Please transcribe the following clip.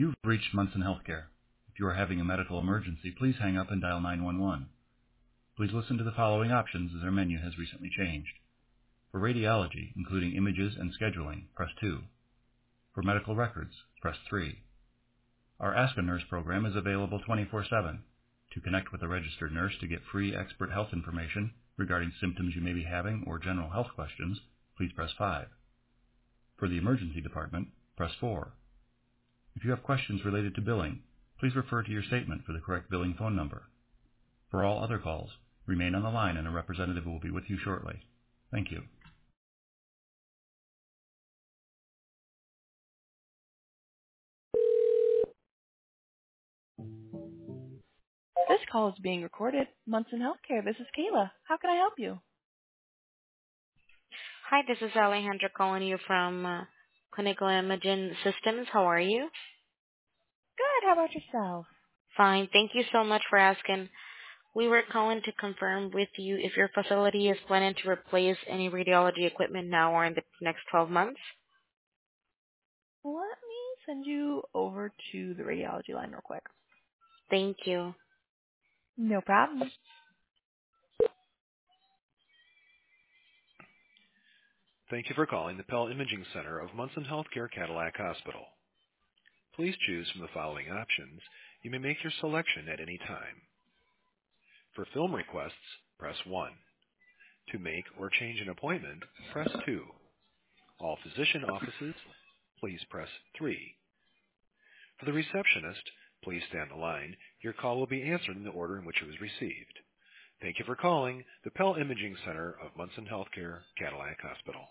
You've reached Munson Healthcare. If you are having a medical emergency, please hang up and dial 911. Please listen to the following options as our menu has recently changed. For radiology, including images and scheduling, press 2. For medical records, press 3. Our Ask a Nurse program is available 24/7. To connect with a registered nurse to get free expert health information regarding symptoms you may be having or general health questions, please press 5. For the emergency department, press 4. If you have questions related to billing, please refer to your statement for the correct billing phone number. For all other calls, remain on the line and a representative will be with you shortly. Thank you. This call is being recorded. Munson Healthcare, this is Kayla. How can I help you? Hi, this is Alejandra calling you from Clinical Imaging Systems. How are you? Good. How about yourself? Fine. Thank you so much for asking. We were calling to confirm with you if your facility is planning to replace any radiology equipment now or in the next 12 months. Let me send you over to the radiology line real quick. Thank you. No problem. Thank you for calling the Pell Imaging Center of Munson Healthcare Cadillac Hospital. Please choose from the following options. You may make your selection at any time. For film requests, press 1. To make or change an appointment, press 2. All physician offices, please press 3. For the receptionist, please stay on the line. Your call will be answered in the order in which it was received. Thank you for calling the Pell Imaging Center of Munson Healthcare Cadillac Hospital.